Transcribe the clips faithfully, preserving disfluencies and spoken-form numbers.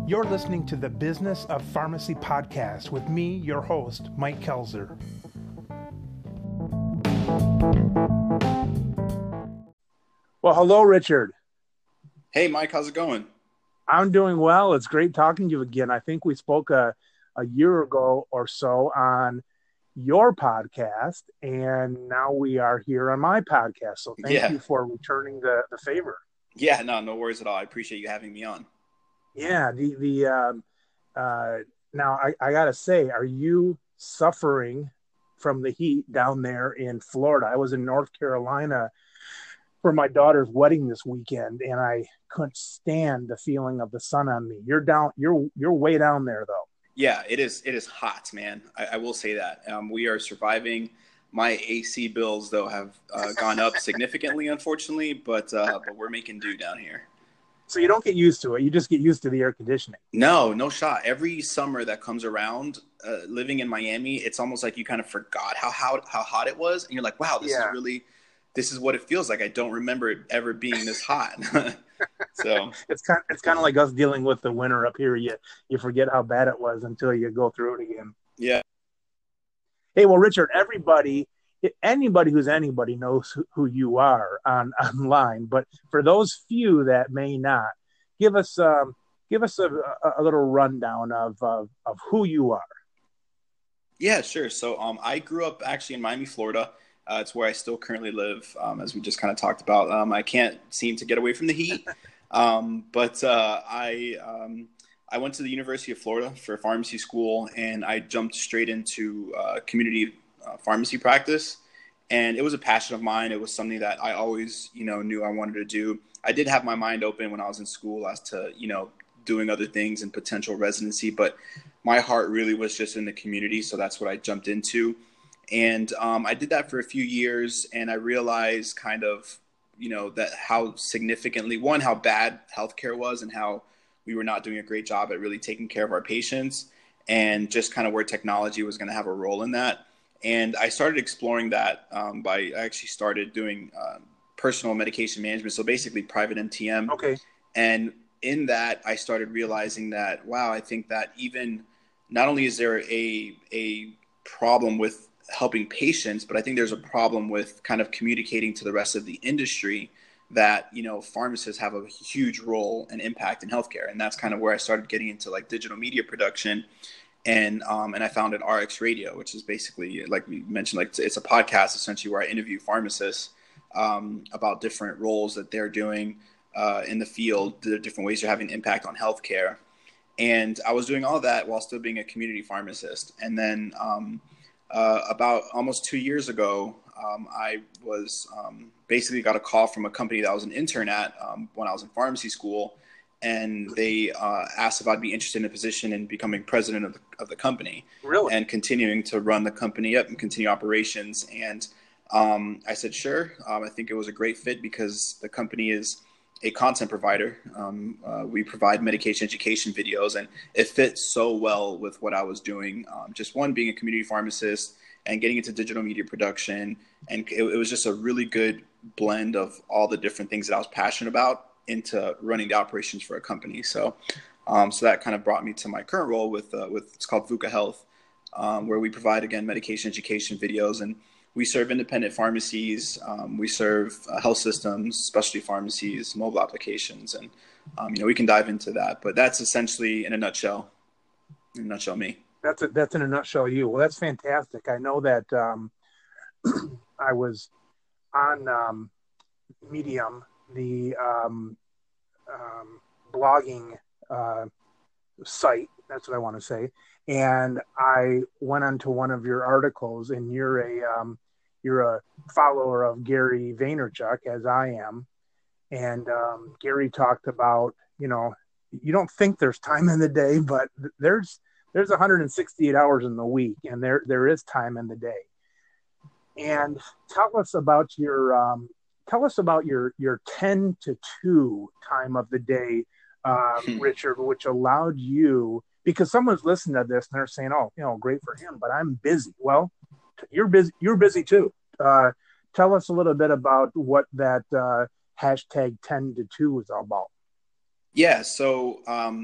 You're listening to the Business of Pharmacy podcast with me, your host, Mike Kelzer. Well, hello, Richard. Hey, Mike, how's it going? I'm doing well. It's great talking to you again. I think we spoke a, a year ago or so on your podcast, and now we are here on my podcast. So thank Yeah. you for returning the, the favor. Yeah, no, no worries at all. I appreciate you having me on. Yeah, the the um, uh, now I, I gotta say, are you suffering from the heat down there in Florida? I was in North Carolina for my daughter's wedding this weekend, and I couldn't stand the feeling of the sun on me. You're down, you're you're way down there though. Yeah, it is. It is hot, man. I, I will say that. Um, we are surviving. My A C bills, though, have uh, gone up significantly, unfortunately, but uh, but we're making do down here. So you don't get used to it. You just get used to the air conditioning. No, no shot. Every summer that comes around, uh, living in Miami, it's almost like you kind of forgot how how, how hot it was. And you're like, wow, this yeah. is really, this is what it feels like. I don't remember it ever being this hot. So it's kind of, it's kind of like us dealing with the winter up here. You, you forget how bad it was until you go through it again. Yeah. Hey, well, Richard, everybody, anybody who's anybody knows who you are on online, but for those few that may not, give us um, give us a, a little rundown of, of of who you are. Yeah, sure. So um, I grew up actually in Miami, Florida. Uh, it's where I still currently live, um, as we just kind of talked about. Um, I can't seem to get away from the heat, um, but uh, I um, I went to the University of Florida for pharmacy school, and I jumped straight into uh, community uh, pharmacy practice. And it was a passion of mine. It was something that I always, you know, knew I wanted to do. I did have my mind open when I was in school as to, you know, doing other things and potential residency, but my heart really was just in the community. So that's what I jumped into. And um, I did that for a few years, and I realized kind of, you know, that how significantly, one, how bad healthcare was and how we were not doing a great job at really taking care of our patients, and just kind of where technology was going to have a role in that. And I started exploring that um, by I actually started doing uh, personal medication management. So basically private M T M. Okay. And in that, I started realizing that, wow, I think that even not only is there a, a problem with helping patients, but I think there's a problem with kind of communicating to the rest of the industry that, you know, pharmacists have a huge role and impact in healthcare. And that's kind of where I started getting into like digital media production. And um, and I founded R X Radio, which is basically, like we mentioned, like it's a podcast essentially where I interview pharmacists um, about different roles that they're doing uh, in the field, the different ways they're having an impact on healthcare. And I was doing all that while still being a community pharmacist. And then um, uh, about almost two years ago, um, I was um, basically got a call from a company that I was an intern at um, when I was in pharmacy school. And they uh, asked if I'd be interested in a position in becoming president of the, of the company. Really? And continuing to run the company up and continue operations. And um, I said, sure. Um, I think it was a great fit because the company is a content provider. Um, uh, we provide medication education videos, and it fits so well with what I was doing. Um, just one, being a community pharmacist and getting into digital media production. And it, it was just a really good blend of all the different things that I was passionate about into running the operations for a company. So, um, so that kind of brought me to my current role with, uh, with, it's called VUCA Health, um, where we provide, again, medication education videos, and we serve independent pharmacies. Um, we serve uh, health systems, specialty pharmacies, mobile applications. And, um, you know, we can dive into that, but that's essentially in a nutshell, in a nutshell, me. That's a, that's in a nutshell you. Well, that's fantastic. I know that um, I was on um, Medium, the um, um, blogging uh, site. That's what I want to say. And I went onto one of your articles, and you're a um, you're a follower of Gary Vaynerchuk, as I am. And um, Gary talked about, you know, you don't think there's time in the day, but there's there's one hundred sixty-eight hours in the week, and there there is time in the day. And tell us about your um, tell us about your your ten to two time of the day, um, Richard, which allowed you, because someone's listening to this and they're saying, "Oh, you know, great for him, but I'm busy." Well, you're busy. You're busy too. Uh, tell us a little bit about what that uh, hashtag ten to two is all about. Yeah. So um,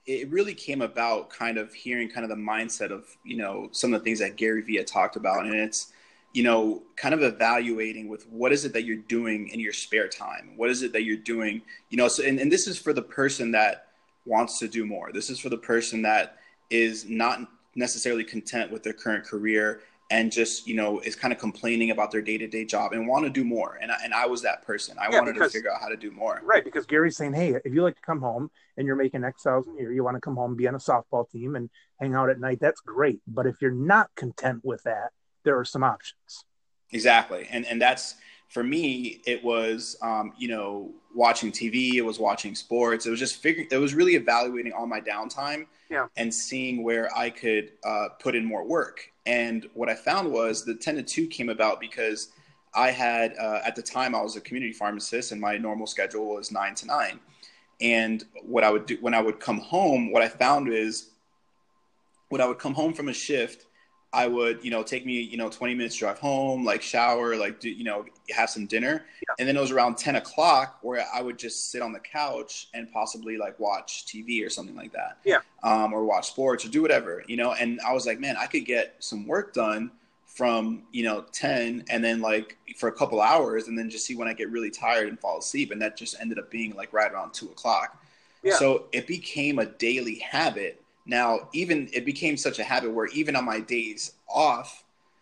it really came about kind of hearing kind of the mindset of, you know, some of the things that Gary Vee had talked about. And it's, you know, kind of evaluating with what is it that you're doing in your spare time? What is it that you're doing? You know, so, and, and this is for the person that wants to do more. This is for the person that is not necessarily content with their current career and just, you know, is kind of complaining about their day-to-day job and want to do more. And I, and I was that person. I yeah, wanted because, to figure out how to do more. Right. Because Gary's saying, hey, if you like to come home and you're making X thousand a year, you want to come home, be on a softball team and hang out at night, that's great. But if you're not content with that, there are some options. Exactly. And, and that's, for me, it was, um, you know, watching T V, it was watching sports. It was just figuring, it was really evaluating all my downtime yeah. and seeing where I could uh, put in more work. And what I found was the ten to two came about because I had, uh, at the time I was a community pharmacist and my normal schedule was nine to nine. And what I would do when I would come home, what I found is when I would come home from a shift, I would, you know, take me, you know, twenty minutes drive home, like shower, like, do, you know, have some dinner. Yeah. And then it was around ten o'clock where I would just sit on the couch and possibly like watch T V or something like that. Yeah. Um, or watch sports or do whatever, you know, and I was like, man, I could get some work done from, you know, ten and then like for a couple hours and then just see when I get really tired and fall asleep. And that just ended up being like right around two o'clock. Yeah. So it became a daily habit. Now, even it became such a habit where even on my days off,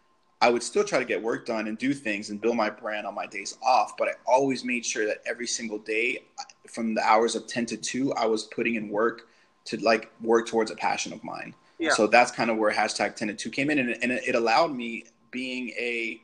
I would still try to get work done and do things and build my brand on my days off. But I always made sure that every single day from the hours of ten to two, I was putting in work to like work towards a passion of mine. Yeah. So that's kind of where hashtag ten to two came in. And, and it allowed me being a,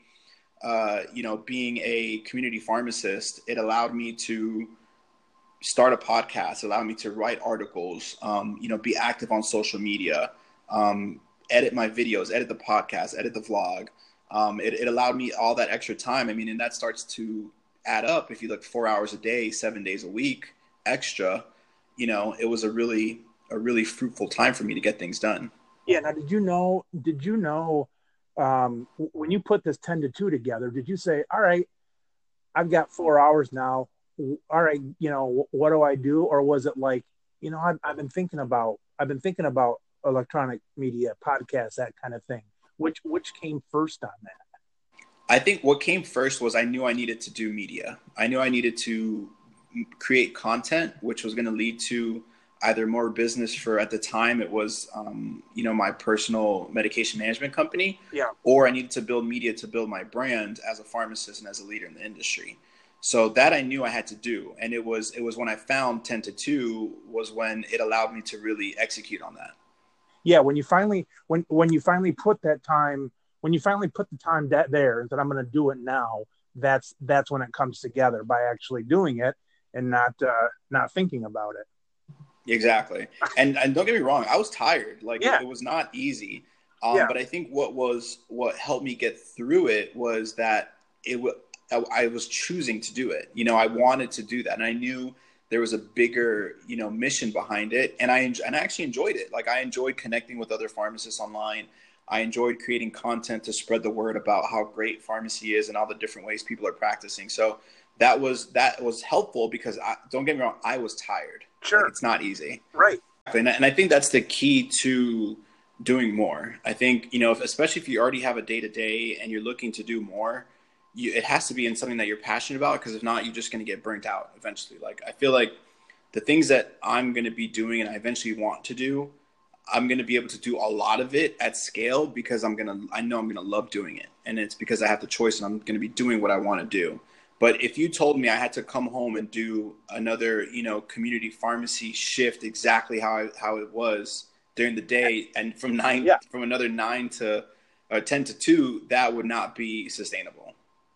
uh, you know, being a community pharmacist, it allowed me to start a podcast, allowed me to write articles, um, you know, be active on social media, um, edit my videos, edit the podcast, edit the vlog. Um, it, it allowed me all that extra time. I mean, and that starts to add up. If you look four hours a day, seven days a week extra, you know, it was a really, a really fruitful time for me to get things done. Yeah. Now, did you know, did you know, um, when you put this ten to two together, did you say, all right, I've got four hours now. All right, you know, what do I do? Or was it like, you know, I've, I've been thinking about, I've been thinking about electronic media, podcasts, that kind of thing. Which, which came first on that? I think what came first was I knew I needed to do media. I knew I needed to create content, which was going to lead to either more business for, at the time it was, um, you know, my personal medication management company, yeah, or I needed to build media to build my brand as a pharmacist and as a leader in the industry. So that I knew I had to do. And it was, it was when I found ten to two was when it allowed me to really execute on that. Yeah. When you finally, when, when you finally put that time, when you finally put the time that there and that I'm going to do it now, that's, that's when it comes together by actually doing it and not, uh, not thinking about it. Exactly. And, and don't get me wrong, I was tired. Like yeah. it, it was not easy. Um, yeah. But I think what was, what helped me get through it was that it was, I was choosing to do it. You know, I wanted to do that. And I knew there was a bigger, you know, mission behind it. And I, and I actually enjoyed it. Like I enjoyed connecting with other pharmacists online. I enjoyed creating content to spread the word about how great pharmacy is and all the different ways people are practicing. So that was, that was helpful because I, don't get me wrong, I was tired. Sure. Like, it's not easy. Right. And, and I think that's the key to doing more. I think, you know, if, especially if you already have a day to day and you're looking to do more, You, it has to be in something that you're passionate about, because if not, you're just going to get burnt out eventually. Like, I feel like the things that I'm going to be doing and I eventually want to do, I'm going to be able to do a lot of it at scale because I'm going to, I know I'm going to love doing it. And it's because I have the choice and I'm going to be doing what I want to do. But if you told me I had to come home and do another, you know, community pharmacy shift exactly how I, how it was during the day and from nine, yeah. from another nine to uh, ten to two, that would not be sustainable.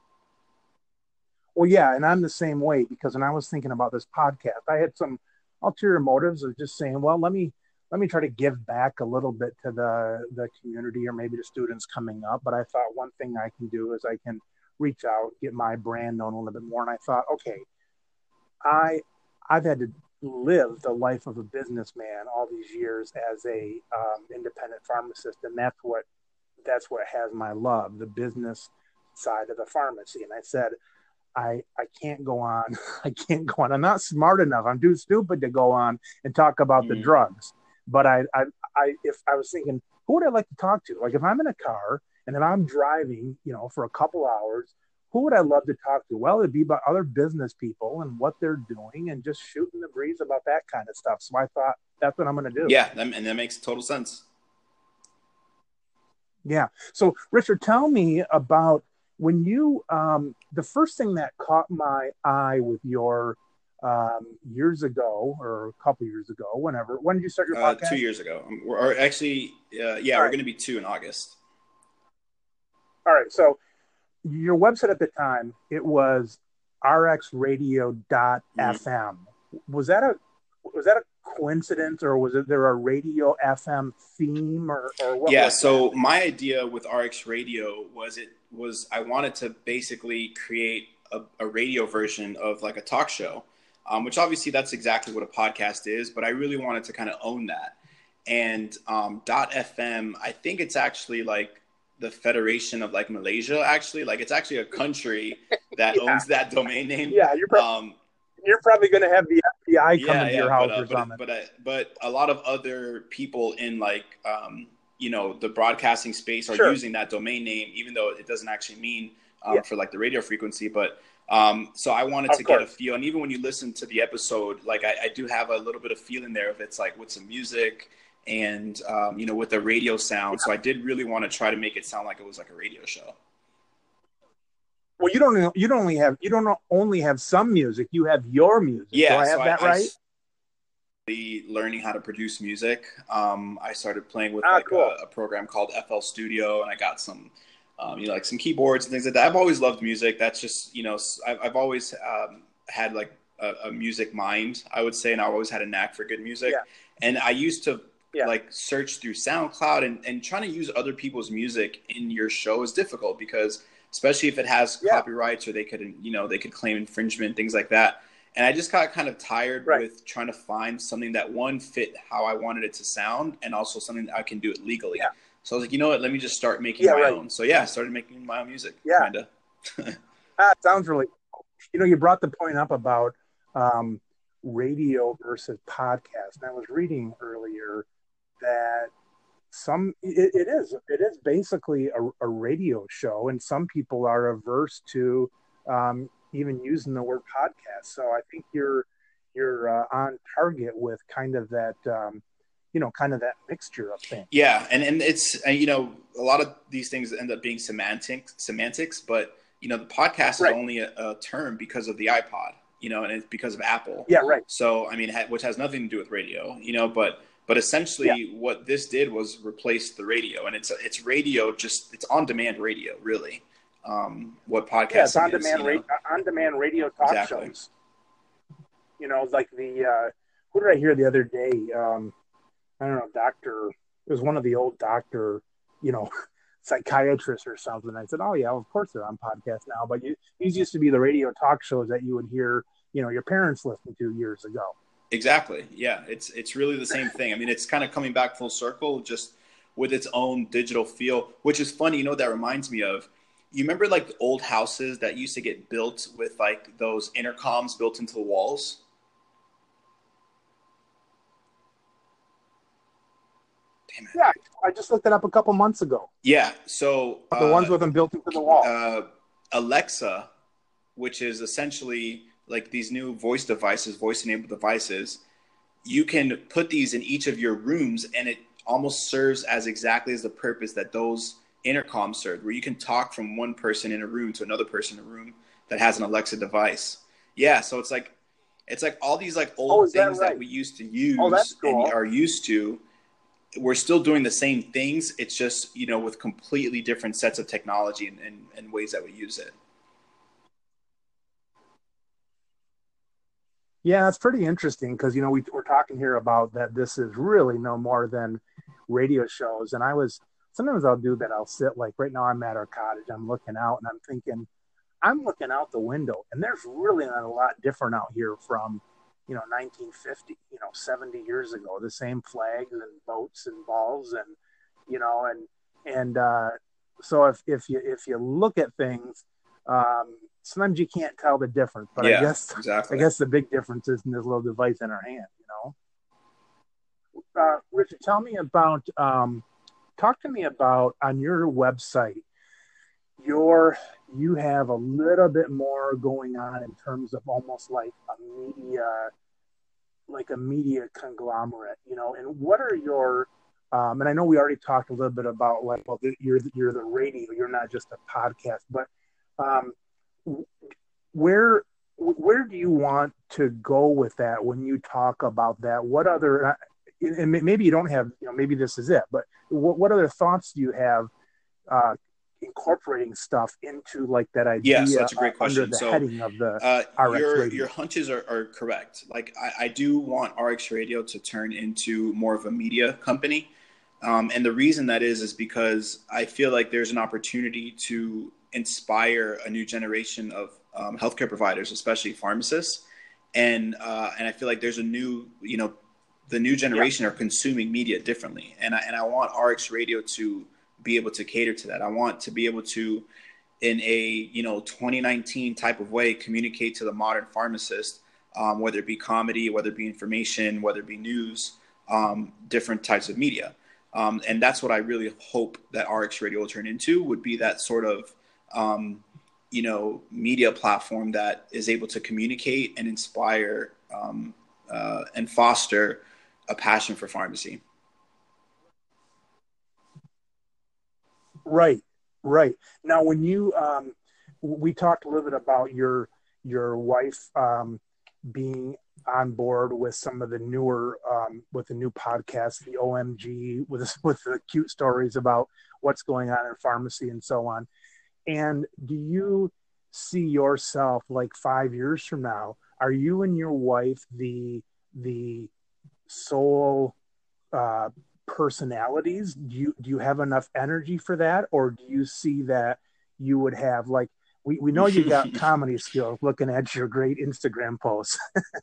Well, yeah, and I'm the same way because when I was thinking about this podcast, I had some ulterior motives of just saying, well, let me let me try to give back a little bit to the, the community or maybe the students coming up. But I thought one thing I can do is I can reach out, get my brand known a little bit more. And I thought, okay, I, I've had to live the life of a businessman all these years as a um, independent pharmacist. And that's what, that's what has my love, the business side of the pharmacy. And I said, I, I can't go on. I can't go on. I'm not smart enough. I'm too stupid to go on and talk about mm. the drugs. but I, I, I, if I was thinking, who would I like to talk to? Like if I'm in a car and if I'm driving, you know, for a couple hours, who would I love to talk to? Well, it'd be about other business people and what they're doing and just shooting the breeze about that kind of stuff. So I thought that's what I'm going to do. Yeah, that, and that makes total sense. Yeah. So Richard, tell me about when you, um, the first thing that caught my eye with your, um, years ago or a couple years ago, whenever, when did you start your uh, podcast? Two years ago. Or actually, uh, yeah, All we're right. going to be two in August. All right. So your website at the time, it was r x radio dot f m. Mm-hmm. Was that a, was that a coincidence, or was it there a radio F M theme, or, or what? Yeah. So that? My idea with R X Radio was it was I wanted to basically create a, a radio version of like a talk show, um, which obviously that's exactly what a podcast is, but I really wanted to kind of own that. And um, .fm, I think it's actually like the Federation of like Malaysia, actually. Like it's actually a country that yeah. owns that domain name. Yeah, you're probably, um, you're probably going to have the F B I come yeah, into yeah, your house but, uh, or something. But, but, uh, but a lot of other people in like, um, you know, the broadcasting space are sure. using that domain name, even though it doesn't actually mean um, yeah. for like the radio frequency. But um, so I wanted of to course. get a feel. And even when you listen to the episode, like I, I do have a little bit of feeling there if it's like with some music and, um, you know, with the radio sound. Yeah. So I did really want to try to make it sound like it was like a radio show. Well, you don't. You don't only have. You don't only have some music. You have your music. Yeah, Do I have so that I, right? I learning how to produce music. Um, I started playing with ah, like cool. a, a program called F L Studio, and I got some, um, you know, like some keyboards and things like that. I've always loved music. That's just, you know, I've, I've always um, had like a, a music mind, I would say, and I always had a knack for good music. Yeah. And I used to yeah. like search through SoundCloud, and, and trying to use other people's music in your show is difficult because, especially if it has yeah. copyrights or they could, you know, they could claim infringement, things like that. And I just got kind of tired right. with trying to find something that one fit how I wanted it to sound, and also something that I can do it legally. Yeah. So I was like, you know what, let me just start making yeah, my right. own. So yeah, I started making my own music. Yeah. Kinda. ah, it sounds really cool. You know, you brought the point up about um, radio versus podcast. And I was reading earlier that some it, it is it is basically a, a radio show, and some people are averse to um, even using the word podcast. So I think you're you're uh, on target with kind of that um, you know kind of that mixture of things. Yeah, and and it's uh, you know a lot of these things end up being semantics semantics, but you know the podcast right. is only a, a term because of the iPod, you know, and it's because of Apple. Yeah, right. So I mean, ha- which has nothing to do with radio, you know, but. But essentially, yeah. what this did was replace the radio, and it's it's radio, just it's on demand radio, really. Um, what podcasting yeah, it's on is, demand, you know? ra- on demand radio talk exactly. shows. You know, like the uh, who did I hear the other day? Um, I don't know, doctor. It was one of the old doctor, you know, psychiatrists or something. I said, oh yeah, of course they're on podcasts now. But you, these used to be the radio talk shows that you would hear, you know, your parents listening to years ago. Exactly. Yeah. It's, it's really the same thing. I mean, it's kind of coming back full circle, just with its own digital feel, which is funny. You know, that reminds me of, you remember like old houses that used to get built with like those intercoms built into the walls? Damn it. Yeah. I just looked it up a couple months ago. Yeah. So the uh, ones with them built into the wall. Uh, Alexa, which is essentially like these new voice devices, voice-enabled devices, you can put these in each of your rooms, and it almost serves as exactly as the purpose that those intercoms serve, where you can talk from one person in a room to another person in a room that has an Alexa device. Yeah, so it's like it's like all these like old oh, things that, right? that we used to use oh, that's cool. and are used to. We're still doing the same things. It's just, you know, with completely different sets of technology and, and, and ways that we use it. Yeah, it's pretty interesting because, you know, we, we're talking here about that this is really no more than radio shows. And I was, sometimes I'll do that. I'll sit like right now I'm at our cottage. I'm looking out and I'm thinking, I'm looking out the window and there's really not a lot different out here from, you know, nineteen fifty, you know, seventy years ago, the same flags and boats and balls and, you know, and, and uh, so if, if you, if you look at things, um, sometimes you can't tell the difference, but yeah, I guess exactly. I guess the big difference is in this little device in our hand, you know. uh, Richard, tell me about, um, talk to me about on your website, your, you have a little bit more going on in terms of almost like a media, like a media conglomerate, you know, and what are your, um, and I know we already talked a little bit about like, well, you're, you're the radio, you're not just a podcast, but um, where, where do you want to go with that when you talk about that? What other, and maybe you don't have, you know, maybe this is it, but what, what other thoughts do you have uh, incorporating stuff into like that Yeah, so idea that's a great uh, under question. the So heading of the uh, R X your radio? your hunches are, are correct. Like I, I do want R X Radio to turn into more of a media company. Um, and the reason that is is because I feel like there's an opportunity to inspire a new generation of um, healthcare providers, especially pharmacists. And uh, and I feel like there's a new, you know, the new generation Yeah. are consuming media differently. And I, and I want R X Radio to be able to cater to that. I want to be able to, in a, you know, twenty nineteen type of way, communicate to the modern pharmacist, um, whether it be comedy, whether it be information, whether it be news, um, different types of media. Um, and that's what I really hope that R X Radio will turn into, would be that sort of, um, you know, media platform that is able to communicate and inspire um, uh, and foster a passion for pharmacy. Right, right. Now, when you, um, we talked a little bit about your your wife um, being on board with some of the newer, um, with the new podcast, the O M G, with with the cute stories about what's going on in pharmacy and so on. And do you see yourself like five years from now? Are you and your wife the the sole uh, personalities? Do you do you have enough energy for that, or do you see that you would have like we, we know you got comedy skills looking at your great Instagram posts,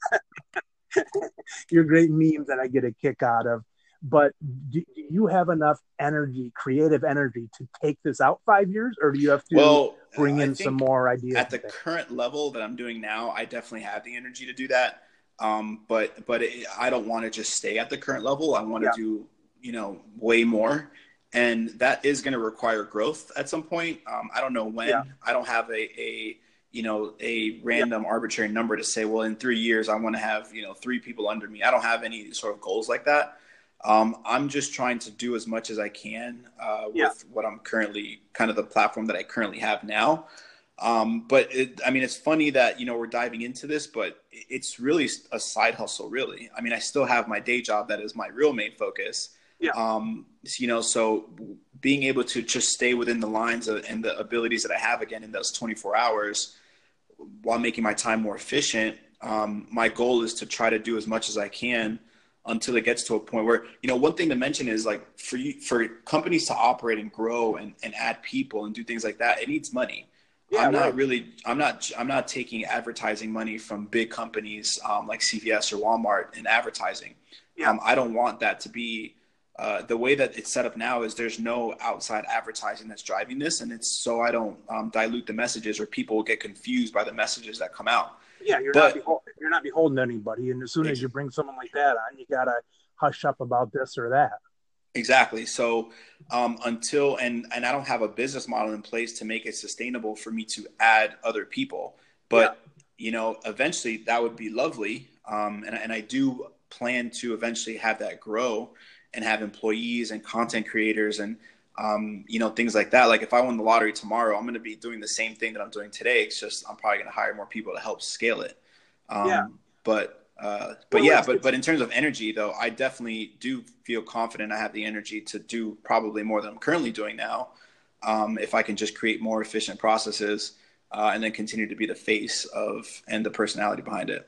your great memes that I get a kick out of. But do, do you have enough energy, creative energy, to take this out five years, or do you have to Well, bring I in some think more ideas at the and things? current level that I'm doing now, I definitely have the energy to do that. Um, but but it, I don't want to just stay at the current level. I want to Yeah, do, you know, way more, and that is going to require growth at some point. Um, I don't know yeah, when. I don't have a a you know a yeah, random arbitrary number to say, well, in three years I want to have, you know, three people under me. I don't have any sort of goals like that. Um, I'm just trying to do as much as I can uh, yeah, with what I'm currently, kind of the platform that I currently have now. Um, but it, I mean, it's funny that, you know, we're diving into this, but it's really a side hustle, really. I mean, I still have my day job that is my real main focus. yeah, Um, you know, so being able to just stay within the lines of, and the abilities that I have again in those twenty-four hours while making my time more efficient. Um, my goal is to try to do as much as I can until it gets to a point where, you know, one thing to mention is like for you, for companies to operate and grow and, and add people and do things like that, it needs money. yeah. I'm not Right. really, I'm not, I'm not taking advertising money from big companies um, like C V S or Walmart in advertising. Yeah, Um, I don't want that to be uh, the way that it's set up now. Is there's no outside advertising that's driving this, and it's so I don't um, dilute the messages or people get confused by the messages that come out. yeah. You're not But behol- you're not beholden to anybody, and as soon as ex- you bring someone like that on, you gotta hush up about this or that. Exactly. So um, until and and I don't have a business model in place to make it sustainable for me to add other people, Yeah, but you know, eventually that would be lovely. Um, and and I do plan to eventually have that grow and have employees and content creators and um, you know, things like that. Like if I won the lottery tomorrow, I'm going to be doing the same thing that I'm doing today. It's just I'm probably going to hire more people to help scale it. yeah. Um, but uh, but Well, yeah, it's but it's but in terms of energy, though, I definitely do feel confident. I have the energy to do probably more than I'm currently doing now, um, if I can just create more efficient processes uh, and then continue to be the face of and the personality behind it.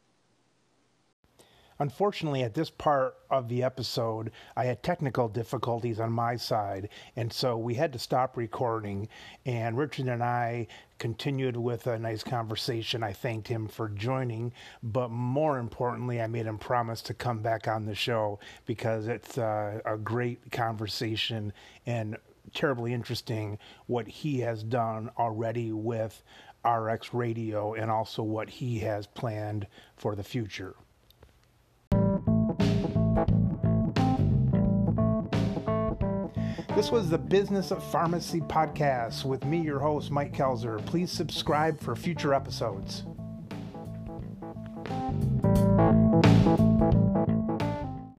Unfortunately, at this part of the episode, I had technical difficulties on my side, and so we had to stop recording. And Richard and I continued with a nice conversation. I thanked him for joining, but more importantly, I made him promise to come back on the show because it's uh, a great conversation and terribly interesting what he has done already with R X Radio and also what he has planned for the future. This was the Business of Pharmacy podcast with me, your host, Mike Kelzer. Please subscribe for future episodes.